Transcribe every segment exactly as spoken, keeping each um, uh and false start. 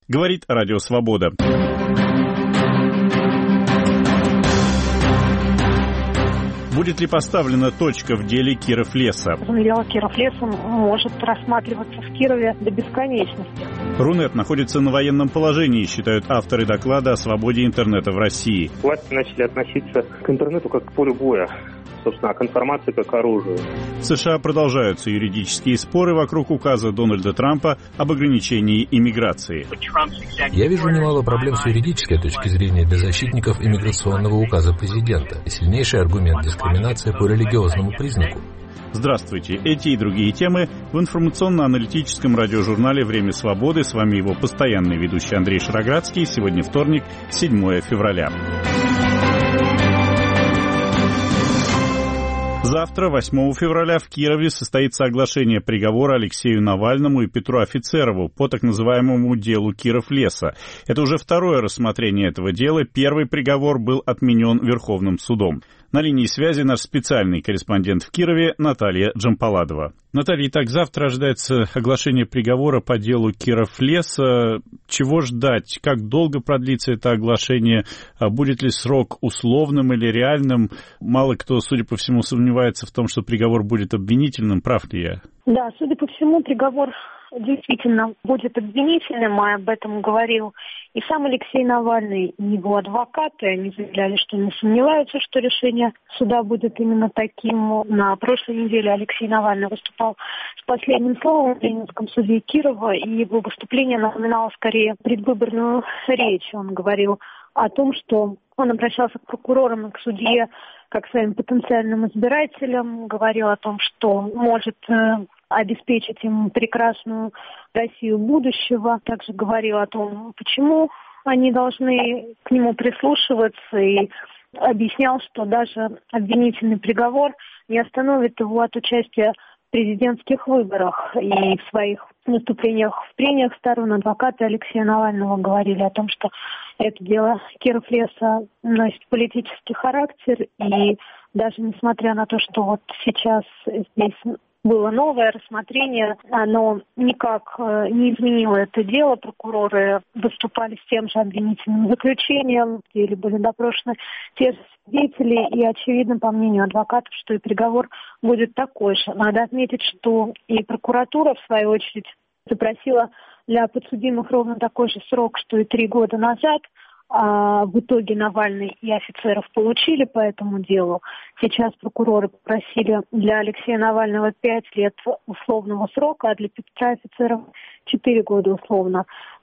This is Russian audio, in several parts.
говорит Радио Свобода. Будет ли поставлена точка в деле Киров-Леса? Дело Киров-Леса может рассматриваться в Кирове до бесконечности. Рунет находится на военном положении, считают авторы доклада о свободе интернета в России. Власти начали относиться к интернету как к полю боя, собственно, а к информации как к оружию. В США продолжаются юридические споры вокруг указа Дональда Трампа об ограничении иммиграции. Я вижу немало проблем с юридической точки зрения для защитников иммиграционного указа президента. Сильнейший аргумент дискриминации по религиозному признаку. Здравствуйте. Эти и другие темы в информационно-аналитическом радиожурнале «Время свободы». С вами его постоянный ведущий Андрей Шароградский. Сегодня вторник, седьмое февраля. Завтра, восьмого февраля, в Кирове состоится оглашение приговора Алексею Навальному и Петру Офицерову по так называемому делу Киров-Леса. Это уже второе рассмотрение этого дела. Первый приговор был отменен Верховным судом. На линии связи наш специальный корреспондент в Кирове Наталья Джампаладова. Наталья, итак, завтра ожидается оглашение приговора по делу Киров-Леса. Чего ждать? Как долго продлится это оглашение? Будет ли срок условным или реальным? Мало кто, судя по всему, сомневается в том, что приговор будет обвинительным. Прав ли я? Да, судя по всему, приговор действительно будет обвинительным, и об этом говорил и сам Алексей Навальный, и его адвокаты. Они заявляли, что не сомневаются, что решение суда будет именно таким. На прошлой неделе Алексей Навальный выступал с последним словом в Ленинском суде Кирова, и его выступление напоминало скорее предвыборную речь. Он говорил о том, что он обращался к прокурорам и к судье как к своим потенциальным избирателям, говорил о том, что может обеспечить им прекрасную Россию будущего. Также говорил о том, почему они должны к нему прислушиваться, и объяснял, что даже обвинительный приговор не остановит его от участия в президентских выборах. И в своих выступлениях в прениях сторон адвокаты Алексея Навального говорили о том, что это дело Киров-Леса носит политический характер, и даже несмотря на то, что вот сейчас здесь было новое рассмотрение, оно никак не изменило это дело. Прокуроры выступали с тем же обвинительным заключением, где были допрошены те же свидетели, и очевидно, по мнению адвокатов, что и приговор будет такой же. Надо отметить, что и прокуратура, в свою очередь, запросила для подсудимых ровно такой же срок, что и три года назад. А в итоге Навальный и Офицеров получили по этому делу. Сейчас прокуроры попросили для Алексея Навального пять лет условного срока, а для Петра Офицерова четыре года условно.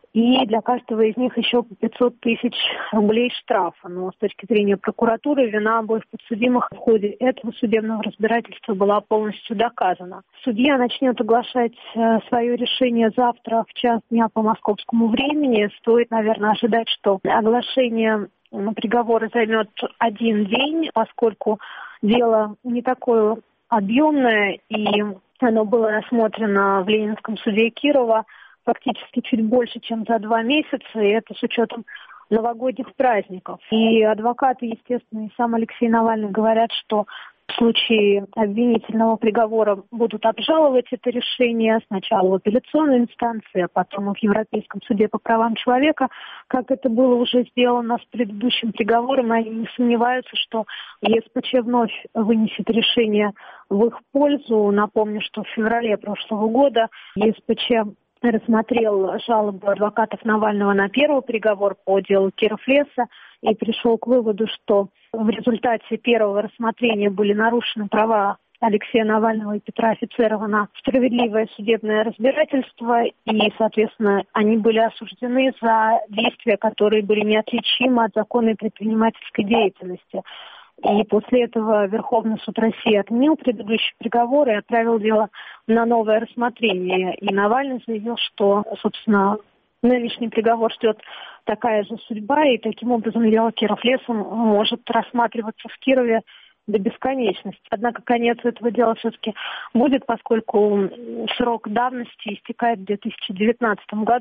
И для каждого из них еще по пятьсот тысяч рублей штрафа. Но с точки зрения прокуратуры вина обоих подсудимых в ходе этого судебного разбирательства была полностью доказана. Судья начнет оглашать свое решение завтра в час дня по московскому времени. Стоит, наверное, ожидать, что оглашение приговора займет один день, поскольку дело не такое объемное, и оно было рассмотрено в Ленинском суде Кирова фактически чуть больше, чем за два месяца, и это с учетом новогодних праздников. И адвокаты, естественно, и сам Алексей Навальный говорят, что в случае обвинительного приговора будут обжаловать это решение сначала в апелляционной инстанции, а потом в Европейском суде по правам человека, как это было уже сделано с предыдущим приговором. Они не сомневаются, что ЕСПЧ вновь вынесет решение в их пользу. Напомню, что в феврале прошлого года ЕСПЧ рассмотрел жалобу адвокатов Навального на первый приговор по делу Киров-Леса и пришел к выводу, что в результате первого рассмотрения были нарушены права Алексея Навального и Петра Офицерова на справедливое судебное разбирательство, и, соответственно, они были осуждены за действия, которые были неотличимы от законной предпринимательской деятельности. И после этого Верховный суд России отменил предыдущий приговор и отправил дело на новое рассмотрение. И Навальный заявил, что, собственно, нынешний приговор ждет такая же судьба, и таким образом дело Киров-Леса может рассматриваться в Кирове до бесконечности. Однако конец этого дела все-таки будет, поскольку срок давности истекает в две тысячи девятнадцатом году.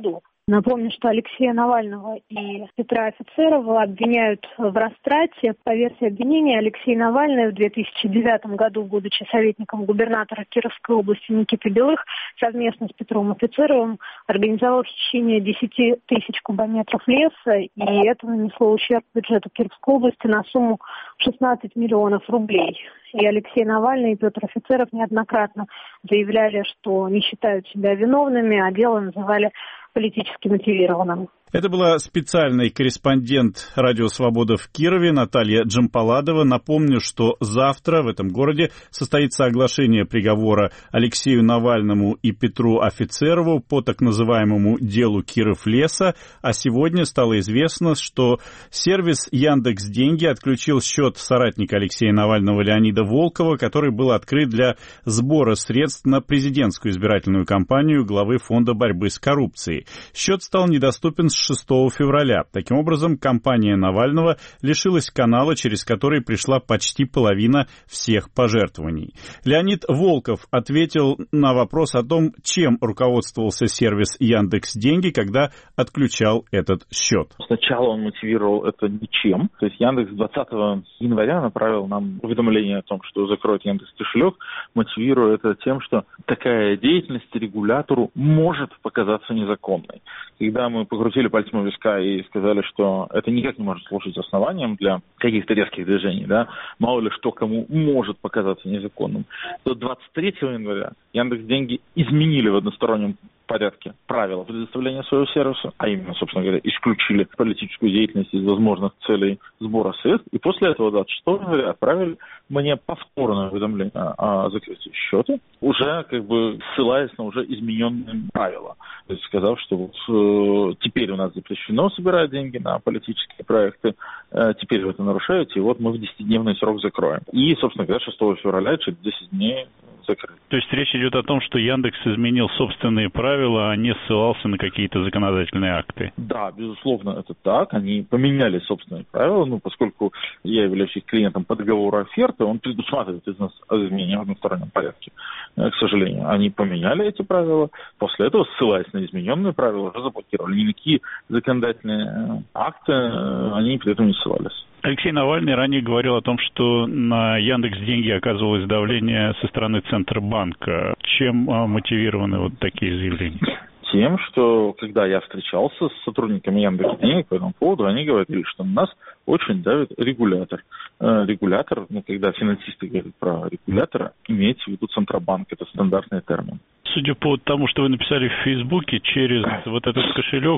Напомню, что Алексея Навального и Петра Офицерова обвиняют в растрате. По версии обвинения, Алексей Навальный в две тысячи девятом году, будучи советником губернатора Кировской области Никиты Белых, совместно с Петром Офицеровым организовал хищение десяти тысяч кубометров леса, и это нанесло ущерб бюджету Кировской области на сумму шестнадцать миллионов рублей. И Алексей Навальный и Петр Офицеров неоднократно заявляли, что не считают себя виновными, а дело называли политически мотивированным. Это была специальный корреспондент «Радио Свобода» в Кирове Наталья Джампаладова. Напомню, что завтра в этом городе состоится оглашение приговора Алексею Навальному и Петру Офицерову по так называемому делу Киров-Леса. А сегодня стало известно, что сервис Яндекс.Деньги отключил счет соратника Алексея Навального Леонида Волкова, который был открыт для сбора средств на президентскую избирательную кампанию главы Фонда борьбы с коррупцией. Счет стал недоступен с шестого февраля. Таким образом, компания Навального лишилась канала, через который пришла почти половина всех пожертвований. Леонид Волков ответил на вопрос о том, чем руководствовался сервис Яндекс.Деньги, когда отключал этот счет. Сначала он мотивировал это ничем. То есть Яндекс двадцатого января направил нам уведомление о том, что закроет Яндекс кошелек, мотивируя это тем, что такая деятельность регулятору может показаться незаконной. Когда мы покрутили пальцем у виска и сказали, что это никак не может служить основанием для каких-то резких движений, да, мало ли что кому может показаться незаконным, то двадцать третьего января Яндекс.Деньги изменили в одностороннем порядке правила предоставления своего сервиса, а именно, собственно говоря, исключили политическую деятельность из возможных целей сбора средств, и после этого двадцать шестого января отправили мне повторное уведомление о закрытии счета, уже как бы ссылаясь на уже измененные правила. То есть сказав, что вот э, теперь у нас запрещено собирать деньги на политические проекты, э, теперь вы это нарушаете, и вот мы в десятидневный срок закроем. И, собственно говоря, шестого февраля, через десять дней, закрыт. То есть речь идет о том, что Яндекс изменил собственные правила, а не ссылался на какие-то законодательные акты? Да, безусловно, это так. Они поменяли собственные правила, ну, поскольку я являюсь клиентом по договору оферты, он предусматривает изменения в одностороннем порядке. К сожалению, они поменяли эти правила, после этого, ссылаясь на измененные правила, уже заблокировали. Никакие законодательные акты они при этом не ссылались. Алексей Навальный ранее говорил о том, что на Яндекс.Деньги оказывалось давление со стороны Центробанка. Чем мотивированы вот такие заявления? Тем, что когда я встречался с сотрудниками Яндекс.Денег по этому поводу, они говорили, что на нас очень давит регулятор. Регулятор, ну, когда финансисты говорят про регулятора, имеется в виду Центробанк, это стандартный термин. Судя по тому, что вы написали в Фейсбуке, через вот этот кошелек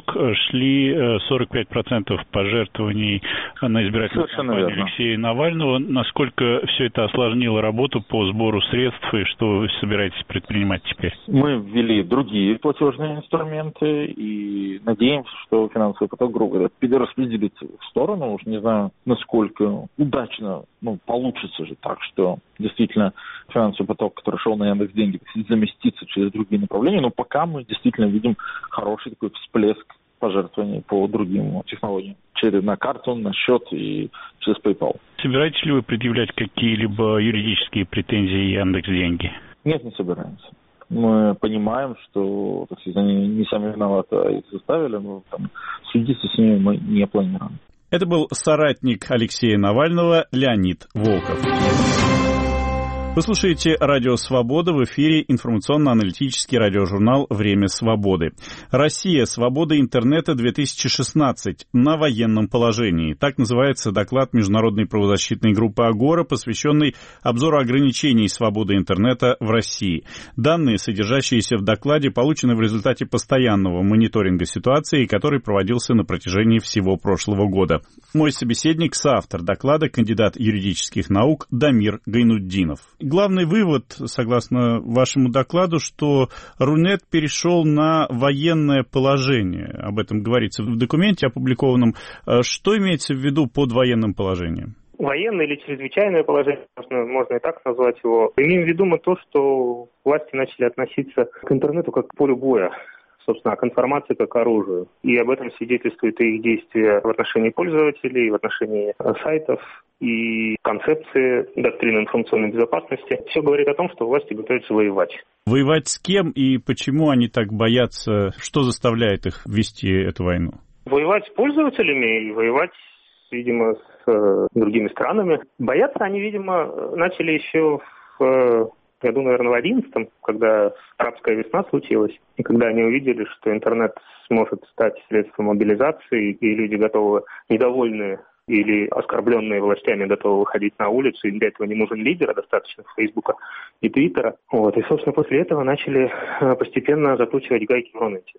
шли сорок пять процентов пожертвований на избирательную кампанию Алексея Навального. Насколько все это осложнило работу по сбору средств и что вы собираетесь предпринимать теперь? Мы ввели другие платежные инструменты и надеемся, что финансовый поток, грубо говоря, перераспределится в сторону. Уж не знаю, насколько удачно, ну, получится же так, что действительно финансовый поток, который шел на Яндекс.Деньги, заместится через другие направления, но пока мы действительно видим хороший такой всплеск пожертвований по другим технологиям. Через на карту, на счет и через PayPal. Собираетесь ли вы предъявлять какие-либо юридические претензии Яндекс.Деньги? Нет, не собираемся. Мы понимаем, что, так сказать, они не сами виноваты, а их заставили, но там судиться с ними мы не планируем. Это был соратник Алексея Навального Леонид Волков. Вы слушаете «Радио Свобода», в эфире информационно-аналитический радиожурнал «Время свободы». Россия. Свобода интернета-две тысячи шестнадцать. На военном положении. Так называется доклад международной правозащитной группы «Агора», посвященный обзору ограничений свободы интернета в России. Данные, содержащиеся в докладе, получены в результате постоянного мониторинга ситуации, который проводился на протяжении всего прошлого года. Мой собеседник, соавтор доклада, кандидат юридических наук Дамир Гайнутдинов. Главный вывод, согласно вашему докладу, что Рунет перешел на военное положение. Об этом говорится в документе, опубликованном. Что имеется в виду под военным положением? Военное или чрезвычайное положение, можно, можно и так назвать его. Имеем в виду мы то, что власти начали относиться к интернету как к полю боя. Собственно, к информации как к оружию. И об этом свидетельствует и их действия в отношении пользователей, в отношении сайтов. и концепции доктрины информационной безопасности. Все говорит о том, что власти готовятся воевать. Воевать с кем и почему они так боятся? Что заставляет их вести эту войну? Воевать с пользователями и воевать, видимо, с э, другими странами. Бояться они, видимо, начали еще в э, году, наверное, в одиннадцатом, когда арабская весна случилась, и когда они увидели, что интернет сможет стать средством мобилизации, и люди готовы, недовольные или оскорбленные властями, готовы выходить на улицу, и для этого не нужен лидер, а достаточно Фейсбука и Твиттера. Вот. И, собственно, после этого начали постепенно закручивать гайки в Рунете.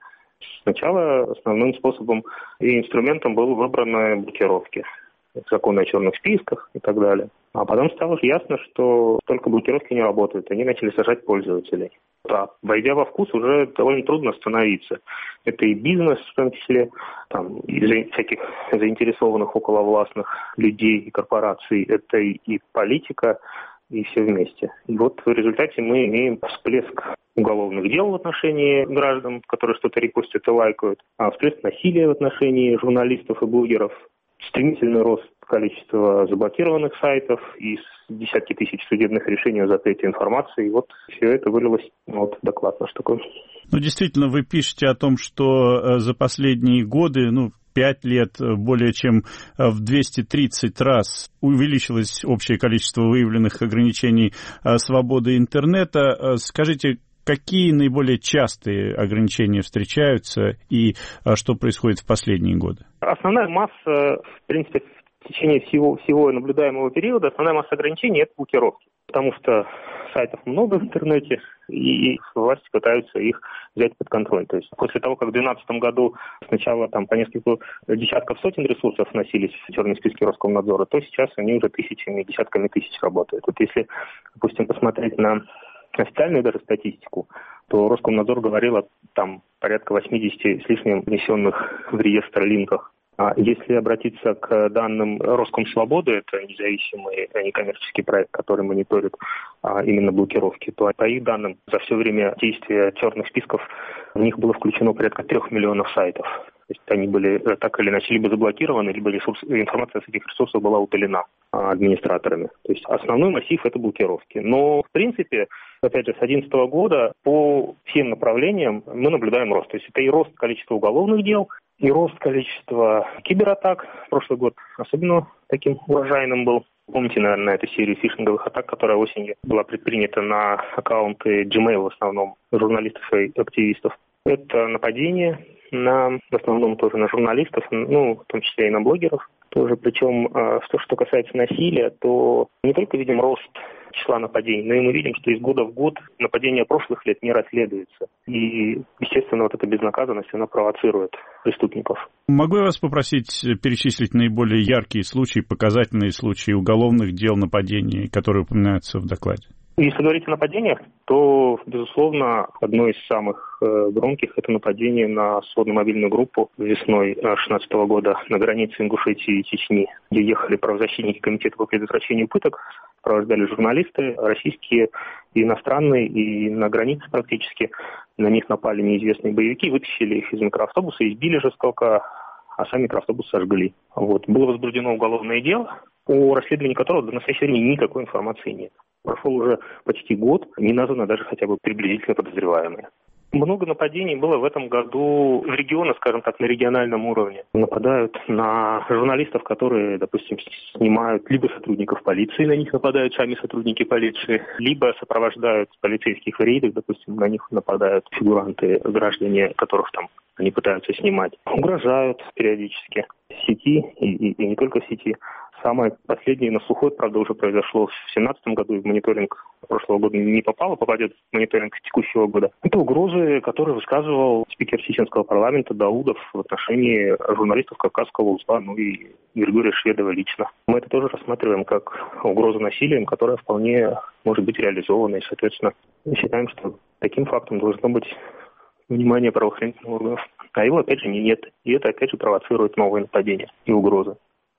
Сначала основным способом и инструментом было выбраны блокировки, законы о черных списках и так далее. А потом стало же ясно, что только блокировки не работают, они начали сажать пользователей. А войдя во вкус, уже довольно трудно остановиться. Это и бизнес, в том числе, там, и всяких заинтересованных околовластных людей и корпораций, это и, и политика, и все вместе. И вот в результате мы имеем всплеск уголовных дел в отношении граждан, которые что-то репостят и лайкают, а всплеск насилия в отношении журналистов и блогеров, стремительный рост количества заблокированных сайтов и десятки тысяч судебных решений о запрете информации. И вот все это вылилось вот доклад наш такой. Ну, действительно, вы пишете о том, что за последние годы, ну, пять лет более чем в двести тридцать раз увеличилось общее количество выявленных ограничений свободы интернета. Скажите, какие наиболее частые ограничения встречаются и что происходит в последние годы? Основная масса, в принципе, в течение всего, всего наблюдаемого периода, основная масса ограничений – это блокировки. Потому что сайтов много в интернете, и власти пытаются их взять под контроль. То есть после того, как в две тысячи двенадцатом году сначала там по несколько десятков сотен ресурсов вносились в черные списки Роскомнадзора, то сейчас они уже тысячами, десятками тысяч работают. Вот если, допустим, посмотреть на официальную даже статистику, то Роскомнадзор говорил о там порядка восьмидесяти с лишним внесенных в реестр линках. А если обратиться к данным Роскомсвободы, это независимый некоммерческий проект, который мониторит а, именно блокировки, то по их данным за все время действия черных списков в них было включено порядка трех миллионов сайтов. То есть они были так или иначе либо заблокированы, либо ресурс, информация с этих ресурсов была удалена а, администраторами. То есть основной массив – это блокировки. Но, в принципе, опять же, с две тысячи одиннадцатого года по всем направлениям мы наблюдаем рост. То есть это и рост количества уголовных дел, и рост количества кибератак. Прошлый год особенно таким урожайным был. Помните, наверное, эту серию фишинговых атак, которая осенью была предпринята на аккаунты Gmail в основном журналистов и активистов. Это нападение на, в основном тоже на журналистов, ну, в том числе и на блогеров тоже. Причем, что, что касается насилия, то не только видим рост числа нападений, но и мы видим, что из года в год нападения прошлых лет не расследуются. И, естественно, вот эта безнаказанность, она провоцирует преступников. Могу я вас попросить перечислить наиболее яркие случаи, показательные случаи уголовных дел нападений, которые упоминаются в докладе? Если говорить о нападениях, то, безусловно, одно из самых э, громких – это нападение на сводно-мобильную группу весной две тысячи шестнадцатого года на границе Ингушетии и Чечни, где ехали правозащитники Комитета по предотвращению пыток, сопровождали журналисты российские и иностранные, и на границе практически. На них напали неизвестные боевики, вытащили их из микроавтобуса, избили жестоко, а сами микроавтобус сожгли. Вот. Было возбуждено уголовное дело, о расследовании которого до настоящего времени никакой информации нет. Прошел уже почти год, не названо даже хотя бы приблизительно подозреваемые. Много нападений было в этом году в регионах, скажем так, на региональном уровне. Нападают на журналистов, которые, допустим, снимают либо сотрудников полиции, на них нападают сами сотрудники полиции, либо сопровождают полицейских в рейдах, допустим, на них нападают фигуранты, граждане, которых там они пытаются снимать. Угрожают периодически в сети и, и, и не только в сети. Самое последнее на слуху, правда, уже произошло в две тысячи семнадцатом году, и в мониторинг прошлого года не попало, попадет в мониторинг текущего года. Это угрозы, которые высказывал спикер чеченского парламента Даудов в отношении журналистов Кавказского узла, ну и Григория Шведова лично. Мы это тоже рассматриваем как угрозу насилием, которая вполне может быть реализована, и, соответственно, мы считаем, что таким фактом должно быть внимание правоохранительных органов. А его, опять же, нет. И это, опять же, провоцирует новые нападения и угрозы.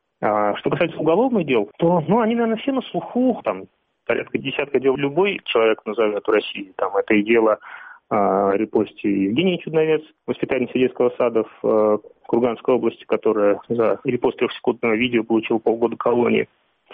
А что касается уголовных дел, то, ну, они, наверное, все на слуху. Там порядка десятка дел любой человек назовет в России. Там это и дело о репосте Евгении Чудновец, воспитательница детского сада в Курганской области, которая за репост трехсекундного видео получила полгода колонии.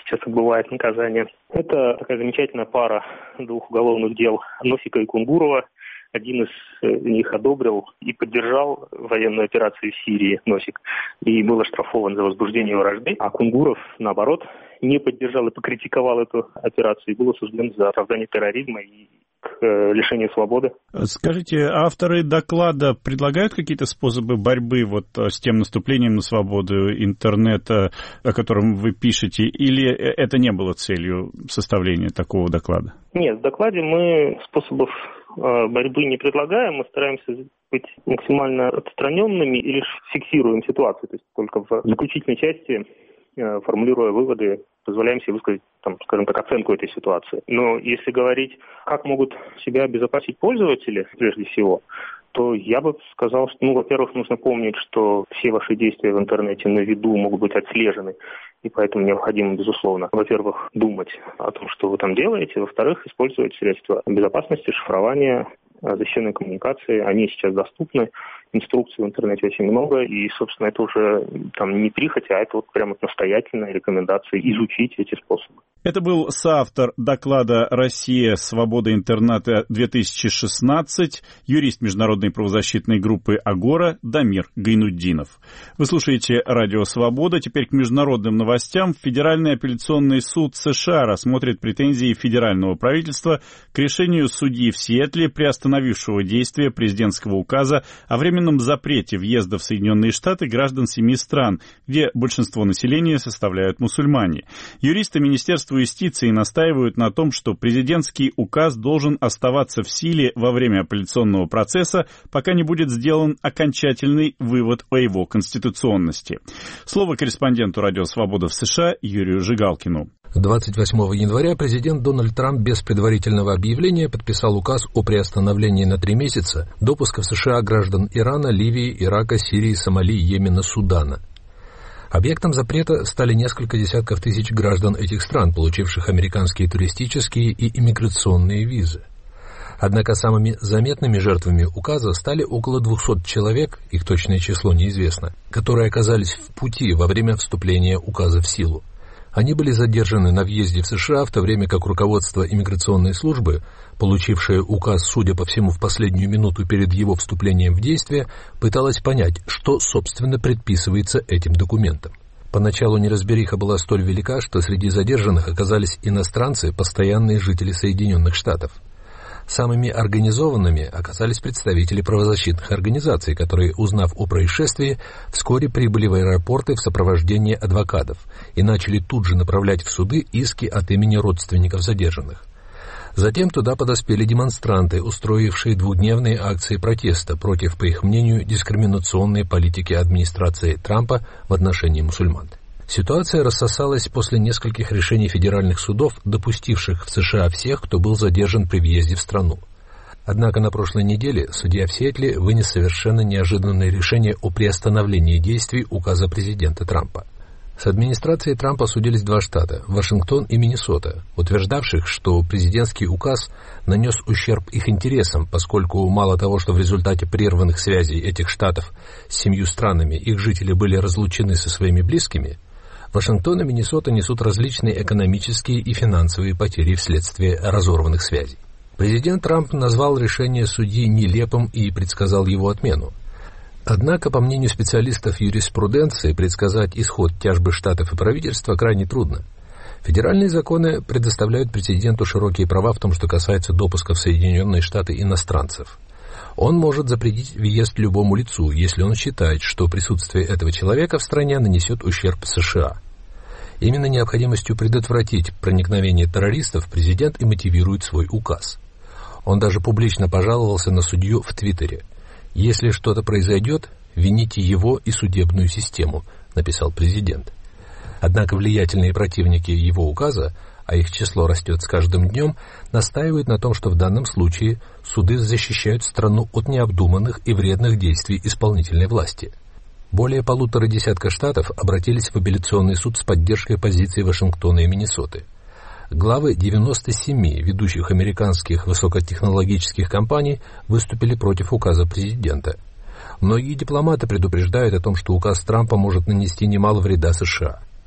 сейчас отбывает наказание. Это такая замечательная пара двух уголовных дел Носика и Кунгурова. Один из них одобрил и поддержал военную операцию в Сирии, Носик, и был оштрафован за возбуждение вражды. А Кунгуров, наоборот, не поддержал и покритиковал эту операцию и был осужден за оправдание терроризма и к лишению свободы. Скажите, авторы доклада предлагают какие-то способы борьбы вот с тем наступлением на свободу интернета, о котором вы пишете, или это не было целью составления такого доклада? Нет, в докладе мы способов борьбы не предлагаем, мы стараемся быть максимально отстраненными и лишь фиксируем ситуацию, то есть только в заключительной части, формулируя выводы, позволяем себе высказать, там, скажем так, оценку этой ситуации. Но если говорить, как могут себя обезопасить пользователи, прежде всего, то я бы сказал, что, ну, во-первых, нужно помнить, что все ваши действия в интернете на виду могут быть отслежены, и поэтому необходимо, безусловно, во-первых, думать о том, что вы там делаете, во-вторых, использовать средства безопасности, шифрования, защищенной коммуникации. Они сейчас доступны, инструкций в интернете очень много, и, собственно, это уже там не прихоть, а это вот прямо настоятельная рекомендация изучить эти способы. Это был соавтор доклада «Россия. Свобода интернета-две тысячи шестнадцать», юрист международной правозащитной группы «Агора» Дамир Гайнутдинов. Вы слушаете «Радио Свобода». Теперь к международным новостям. Федеральный апелляционный суд США рассмотрит претензии федерального правительства к решению судьи в Сиэтле, приостановившего действие президентского указа о временном запрете въезда в Соединенные Штаты граждан семи стран, где большинство населения составляют мусульмане. Юристы Министерства юстиции настаивают на том, что президентский указ должен оставаться в силе во время апелляционного процесса, пока не будет сделан окончательный вывод о его конституционности. Слово корреспонденту «Радио Свобода» в США Юрию Жигалкину. двадцать восьмого января президент Дональд Трамп без предварительного объявления подписал указ о приостановлении на три месяца допуска в США граждан Ирана, Ливии, Ирака, Сирии, Сомали, Йемена, Судана. Объектом запрета стали несколько десятков тысяч граждан этих стран, получивших американские туристические и иммиграционные визы. Однако самыми заметными жертвами указа стали около двухсот человек, их точное число неизвестно, которые оказались в пути во время вступления указа в силу. Они были задержаны на въезде в США, в то время как руководство иммиграционной службы, получившее указ, судя по всему, в последнюю минуту перед его вступлением в действие, пыталось понять, что, собственно, предписывается этим документом. Поначалу неразбериха была столь велика, что среди задержанных оказались иностранцы, постоянные жители Соединенных Штатов. Самыми организованными оказались представители правозащитных организаций, которые, узнав о происшествии, вскоре прибыли в аэропорты в сопровождении адвокатов и начали тут же направлять в суды иски от имени родственников задержанных. Затем туда подоспели демонстранты, устроившие двухдневные акции протеста против, по их мнению, дискриминационной политики администрации Трампа в отношении мусульман. Ситуация рассосалась после нескольких решений федеральных судов, допустивших в США всех, кто был задержан при въезде в страну. Однако на прошлой неделе судья в Сиэтле вынес совершенно неожиданное решение о приостановлении действий указа президента Трампа. С администрацией Трампа судились два штата – Вашингтон и Миннесота, утверждавших, что президентский указ нанес ущерб их интересам, поскольку мало того, что в результате прерванных связей этих штатов с семью странами их жители были разлучены со своими близкими, Вашингтон и Миннесота несут различные экономические и финансовые потери вследствие разорванных связей. Президент Трамп назвал решение судьи нелепым и предсказал его отмену. Однако, по мнению специалистов юриспруденции, предсказать исход тяжбы штатов и правительства крайне трудно. Федеральные законы предоставляют президенту широкие права в том, что касается допуска в Соединенные Штаты иностранцев. Он может запретить въезд любому лицу, если он считает, что присутствие этого человека в стране нанесет ущерб США. Именно необходимостью предотвратить проникновение террористов президент и мотивирует свой указ. Он даже публично пожаловался на судью в Твиттере. «Если что-то произойдет, вините его и судебную систему», — написал президент. Однако влиятельные противники его указа, а их число растет с каждым днем, настаивают на том, что в данном случае суды защищают страну от необдуманных и вредных действий исполнительной власти. Более полутора десятка штатов обратились в апелляционный суд с поддержкой позиций Вашингтона и Миннесоты. Главы девяноста семи ведущих американских высокотехнологических компаний выступили против указа президента. Многие дипломаты предупреждают о том, что указ Трампа может нанести немало вреда США.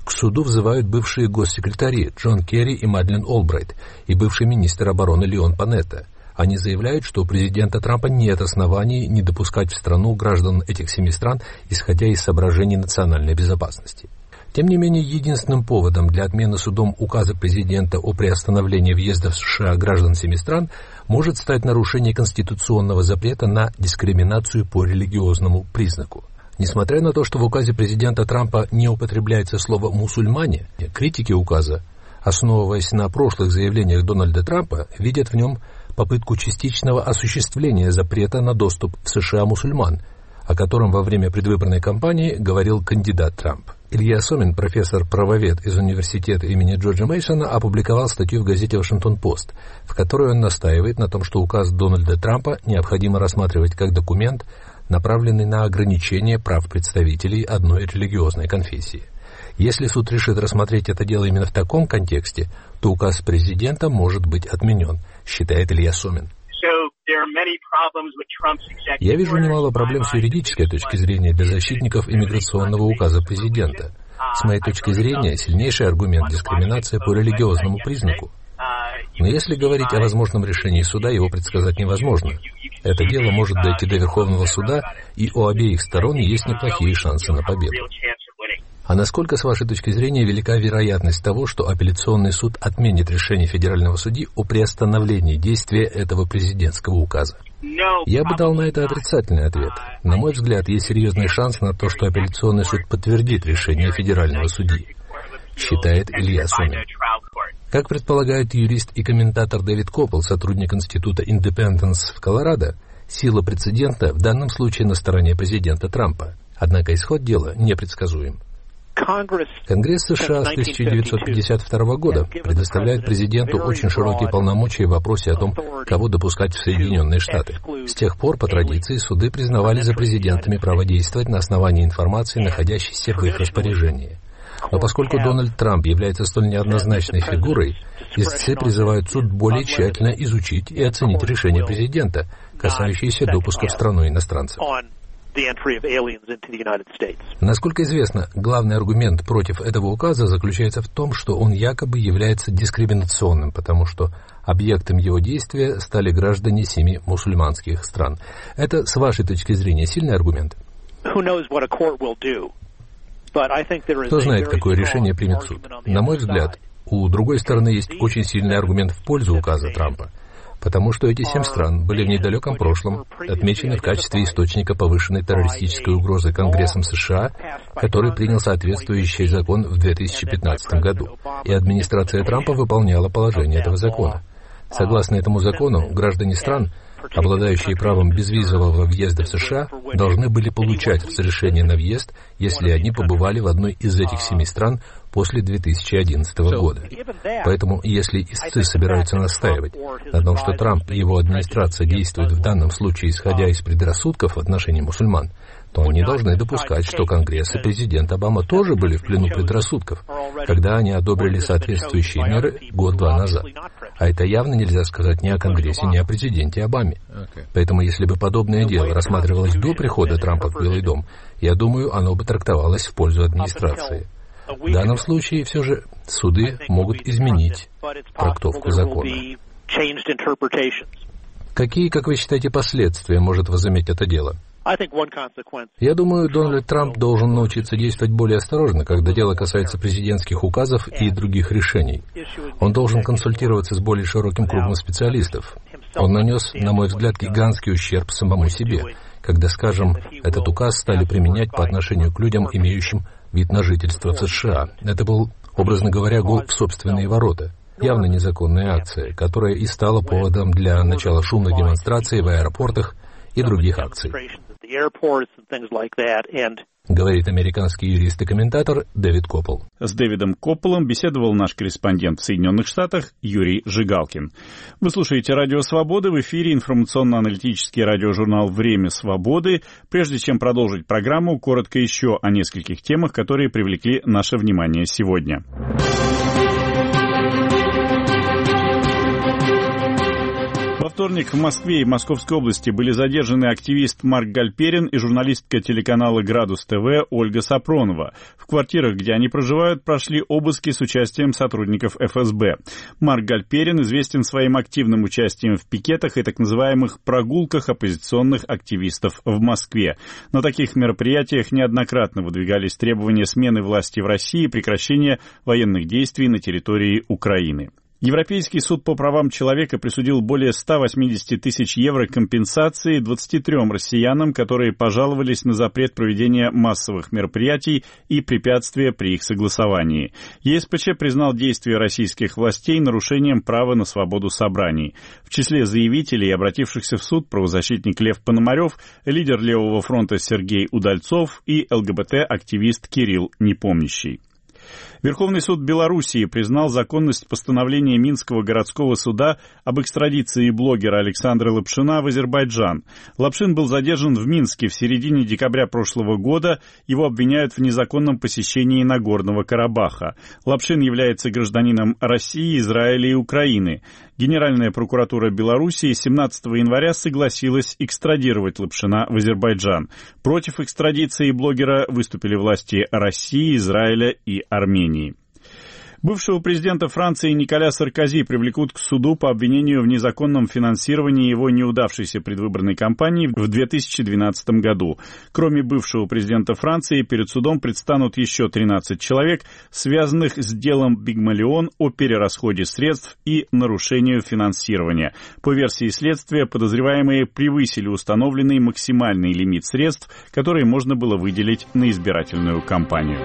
К суду взывают бывшие госсекретари Джон Керри и Мадлен Олбрайт и бывший министр обороны Леон Панетта. Они заявляют, что у президента Трампа нет оснований не допускать в страну граждан этих семи стран, исходя из соображений национальной безопасности. Тем не менее, единственным поводом для отмены судом указа президента о приостановлении въезда в США граждан семи стран может стать нарушение конституционного запрета на дискриминацию по религиозному признаку. Несмотря на то, что в указе президента Трампа не употребляется слово «мусульмане», критики указа, основываясь на прошлых заявлениях Дональда Трампа, видят в нем попытку частичного осуществления запрета на доступ в США мусульман, о котором во время предвыборной кампании говорил кандидат Трамп. Илья Сомин, профессор-правовед из университета имени Джорджа Мейсона, опубликовал статью в газете «Вашингтон-Пост», в которой он настаивает на том, что указ Дональда Трампа необходимо рассматривать как документ, направленный на ограничение прав представителей одной религиозной конфессии. Если суд решит рассмотреть это дело именно в таком контексте, то указ президента может быть отменен, считает Илья Сомин. Я вижу немало проблем с юридической точки зрения для защитников иммиграционного указа президента. С моей точки зрения, сильнейший аргумент — дискриминация по религиозному признаку. Но если говорить о возможном решении суда, его предсказать невозможно. Это дело может дойти до Верховного суда, и у обеих сторон есть неплохие шансы на победу. А насколько, с вашей точки зрения, велика вероятность того, что апелляционный суд отменит решение федерального судьи о приостановлении действия этого президентского указа? Я бы дал на это отрицательный ответ. На мой взгляд, есть серьезный шанс на то, что апелляционный суд подтвердит решение федерального судьи, считает Илья Сомин. Как предполагает юрист и комментатор Дэвид Коппел, сотрудник Института Independence в Колорадо, сила прецедента в данном случае на стороне президента Трампа. Однако исход дела непредсказуем. Конгресс США с тысяча девятьсот пятьдесят второго года предоставляет президенту очень широкие полномочия в вопросе о том, кого допускать в Соединенные Штаты. С тех пор, по традиции, суды признавали за президентами право действовать на основании информации, находящейся в их распоряжении. Но поскольку Дональд Трамп является столь неоднозначной фигурой, истцы призывают суд более тщательно изучить и оценить решение президента, касающееся допуска в страну иностранцев. Насколько известно, главный аргумент против этого указа заключается в том, что он якобы является дискриминационным, потому что объектом его действия стали граждане семи мусульманских стран. Это, с вашей точки зрения, сильный аргумент? Кто знает, какое решение примет суд? На мой взгляд, у другой стороны есть очень сильный аргумент в пользу указа Трампа, потому что эти семь стран были в недалеком прошлом отмечены в качестве источника повышенной террористической угрозы Конгрессом США, который принял соответствующий закон в две тысячи пятнадцатом году, и администрация Трампа выполняла положение этого закона. Согласно этому закону, граждане стран, обладающие правом безвизового въезда в США, должны были получать разрешение на въезд, если они побывали в одной из этих семи стран после две тысячи одиннадцатого года. Поэтому, если истцы собираются настаивать на том, что Трамп и его администрация действуют в данном случае исходя из предрассудков в отношении мусульман, то они должны допускать, что Конгресс и президент Обама тоже были в плену предрассудков, когда они одобрили соответствующие меры год-два назад. А это явно нельзя сказать ни о Конгрессе, ни о президенте Обаме. Поэтому, если бы подобное дело рассматривалось до прихода Трампа в Белый дом, я думаю, оно бы трактовалось в пользу администрации. В данном случае все же суды могут изменить трактовку закона. Какие, как вы считаете, последствия может возыметь это дело? Я думаю, Дональд Трамп должен научиться действовать более осторожно, когда дело касается президентских указов и других решений. Он должен консультироваться с более широким кругом специалистов. Он нанес, на мой взгляд, гигантский ущерб самому себе, когда, скажем, этот указ стали применять по отношению к людям, имеющим вид на жительство в США. Это был, образно говоря, гол в собственные ворота. Явно незаконная акция, которая и стала поводом для начала шумных демонстраций в аэропортах и других акций, говорит американский юрист и комментатор Дэвид Коппел. С Дэвидом Копполом беседовал наш корреспондент в Соединенных Штатах Юрий Жигалкин. Вы слушаете «Радио Свободы», в эфире информационно-аналитический радиожурнал «Время свободы». Прежде чем продолжить программу, коротко еще о нескольких темах, которые привлекли наше внимание сегодня. Во вторник в Москве и Московской области были задержаны активист Марк Гальперин и журналистка телеканала «Градус ТВ» Ольга Сапронова. В квартирах, где они проживают, прошли обыски с участием сотрудников эф эс бэ. Марк Гальперин известен своим активным участием в пикетах и так называемых прогулках оппозиционных активистов в Москве. На таких мероприятиях неоднократно выдвигались требования смены власти в России и прекращения военных действий на территории Украины. Европейский суд по правам человека присудил более ста восьмидесяти тысяч евро компенсации двадцати трём россиянам, которые пожаловались на запрет проведения массовых мероприятий и препятствия при их согласовании. е эс пэ че признал действия российских властей нарушением права на свободу собраний. В числе заявителей, обратившихся в суд, правозащитник Лев Пономарев, лидер Левого фронта Сергей Удальцов и эл гэ бэ тэ-активист Кирилл Непомнящий. Верховный суд Белоруссии признал законность постановления Минского городского суда об экстрадиции блогера Александра Лапшина в Азербайджан. Лапшин был задержан в Минске в середине декабря прошлого года. Его обвиняют в незаконном посещении Нагорного Карабаха. Лапшин является гражданином России, Израиля и Украины. Генеральная прокуратура Белоруссии семнадцатого января согласилась экстрадировать Лапшина в Азербайджан. Против экстрадиции блогера выступили власти России, Израиля и Армении. Бывшего президента Франции Николя Саркози привлекут к суду по обвинению в незаконном финансировании его неудавшейся предвыборной кампании в две тысячи двенадцатом году. Кроме бывшего президента Франции, перед судом предстанут еще тринадцать человек, связанных с делом Пигмалион о перерасходе средств и нарушению финансирования. По версии следствия, подозреваемые превысили установленный максимальный лимит средств, которые можно было выделить на избирательную кампанию.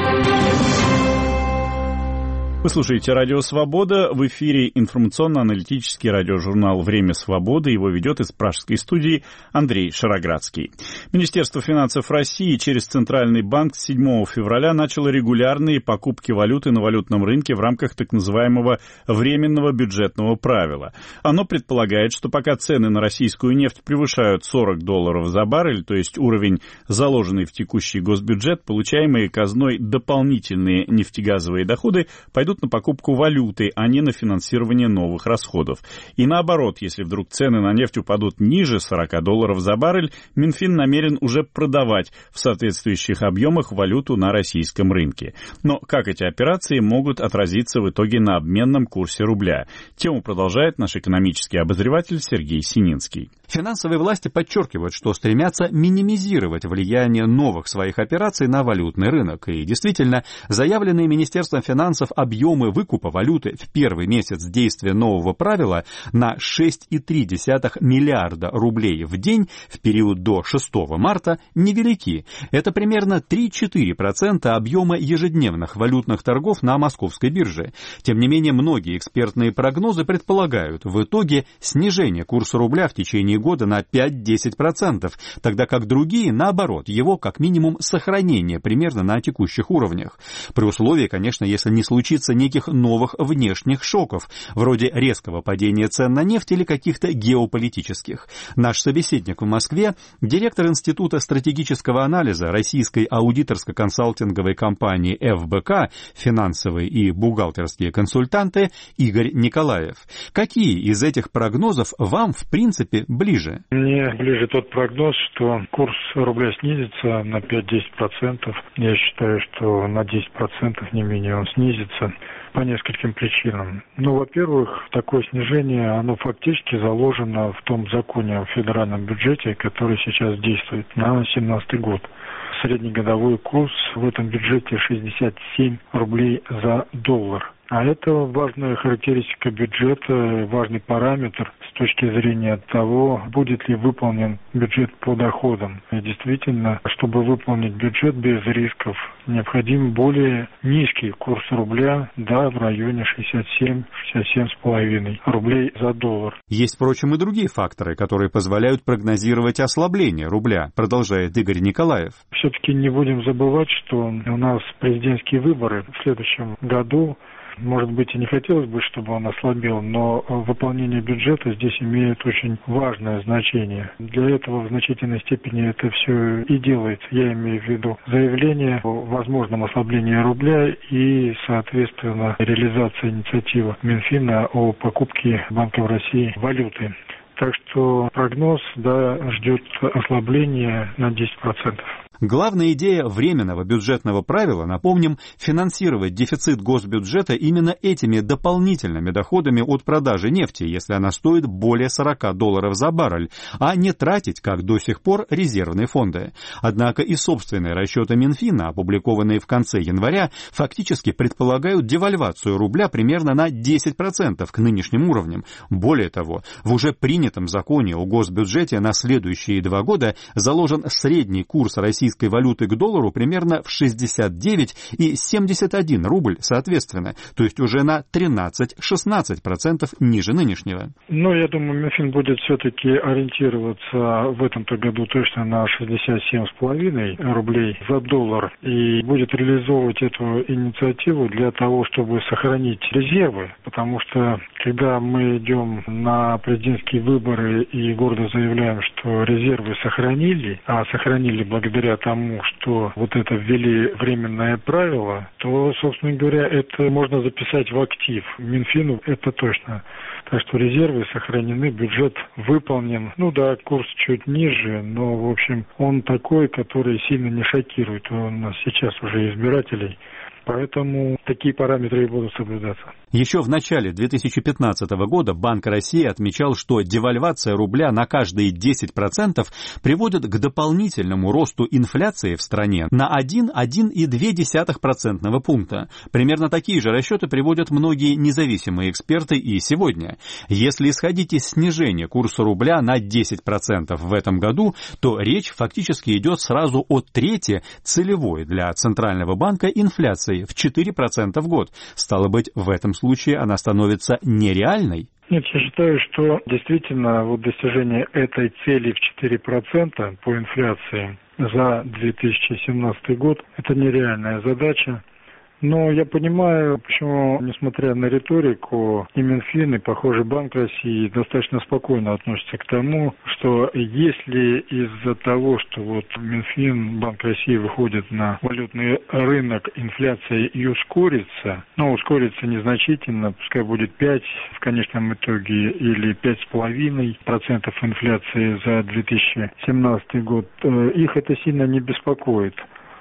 Вы слушаете «Радио Свобода». В эфире информационно-аналитический радиожурнал «Время свободы». Его ведет из пражской студии Андрей Шароградский. Министерство финансов России через Центральный банк с седьмого февраля начало регулярные покупки валюты на валютном рынке в рамках так называемого временного бюджетного правила. Оно предполагает, что пока цены на российскую нефть превышают сорок долларов за баррель, то есть уровень, заложенный в текущий госбюджет, получаемые казной дополнительные нефтегазовые доходы пойдут на покупку валюты, а не на финансирование новых расходов. И наоборот, если вдруг цены на нефть упадут ниже сорока долларов за баррель, Минфин намерен уже продавать в соответствующих объемах валюту на российском рынке. Но как эти операции могут отразиться в итоге на обменном курсе рубля? Тему продолжает наш экономический обозреватель Сергей Сининский. Финансовые власти подчеркивают, что стремятся минимизировать влияние новых своих операций на валютный рынок. И действительно, заявленные Министерством финансов объемы выкупа валюты в первый месяц действия нового правила на шесть целых три десятых миллиарда рублей в день в период до шестого марта невелики. Это примерно три-четыре процента объема ежедневных валютных торгов на московской бирже. Тем не менее, многие экспертные прогнозы предполагают в итоге снижение курса рубля в течение года на пять-десять процентов, тогда как другие, наоборот, его как минимум сохранение примерно на текущих уровнях. При условии, конечно, если не случится неких новых внешних шоков, вроде резкого падения цен на нефть или каких-то геополитических. Наш собеседник в Москве, директор Института стратегического анализа российской аудиторско-консалтинговой компании эф бэ ка, финансовые и бухгалтерские консультанты Игорь Николаев. Какие из этих прогнозов вам, в принципе, ближе? Мне ближе тот прогноз, что курс рубля снизится на пять-десять процентов. Я считаю, что на десять процентов не менее он снизится по нескольким причинам. Ну, во-первых, такое снижение, оно фактически заложено в том законе о федеральном бюджете, который сейчас действует на две тысячи семнадцатый год. Среднегодовой курс в этом бюджете шестьдесят семь рублей за доллар. А это важная характеристика бюджета, важный параметр с точки зрения того, будет ли выполнен бюджет по доходам. И действительно, чтобы выполнить бюджет без рисков, необходим более низкий курс рубля, да, в районе шестьдесят семь - шестьдесят семь с половиной рублей за доллар. Есть, впрочем, и другие факторы, которые позволяют прогнозировать ослабление рубля, продолжает Игорь Николаев. Все-таки не будем забывать, что у нас президентские выборы в следующем году. Может быть, и не хотелось бы, чтобы он ослабел, но выполнение бюджета здесь имеет очень важное значение. Для этого в значительной степени это все и делается. Я имею в виду заявление о возможном ослаблении рубля и, соответственно, реализация инициативы Минфина о покупке Банком России валюты. Так что прогноз, да, ждет ослабления на десять процентов. Главная идея временного бюджетного правила, напомним, финансировать дефицит госбюджета именно этими дополнительными доходами от продажи нефти, если она стоит более сорок долларов за баррель, а не тратить, как до сих пор, резервные фонды. Однако и собственные расчеты Минфина, опубликованные в конце января, фактически предполагают девальвацию рубля примерно на десять процентов к нынешним уровням. Более того, в уже принятом законе о госбюджете на следующие два года заложен средний курс российской валюты к доллару примерно в шестьдесят девять и семьдесят один рубль соответственно, то есть уже на тринадцать-шестнадцать процентов ниже нынешнего. Ну, я думаю, Минфин будет все-таки ориентироваться в этом-то году точно на шестьдесят семь с половиной рублей за доллар и будет реализовывать эту инициативу для того, чтобы сохранить резервы, потому что когда мы идем на президентские выборы и гордо заявляем, что резервы сохранили, а сохранили благодаря тому, что вот это ввели временное правило, то, собственно говоря, это можно записать в актив. Минфину это точно. Так что резервы сохранены, бюджет выполнен. Ну да, курс чуть ниже, но, в общем, он такой, который сильно не шокирует у нас сейчас уже избирателей. Поэтому такие параметры и будут соблюдаться. Еще в начале две тысячи пятнадцатого года Банк России отмечал, что девальвация рубля на каждые десять процентов приводит к дополнительному росту инфляции в стране на один целых одна десятых процентного пункта. Примерно такие же расчеты приводят многие независимые эксперты и сегодня. Если исходить из снижения курса рубля на десять процентов в этом году, то речь фактически идет сразу о трети целевой для Центрального банка инфляции в четыре процента в год. Стало быть, в этом случае она становится нереальной? Нет, я считаю, что действительно вот достижение этой цели в четыре процента по инфляции за две тысячи семнадцатый год – это нереальная задача. Но я понимаю, почему, несмотря на риторику, и Минфин, и, похоже, Банк России достаточно спокойно относятся к тому, что если из-за того, что вот Минфин, Банк России выходит на валютный рынок, инфляция и ускорится, но ускорится незначительно, пускай будет пять в конечном итоге или пять с половиной процентов инфляции за две тысячи семнадцатый год, их это сильно не беспокоит.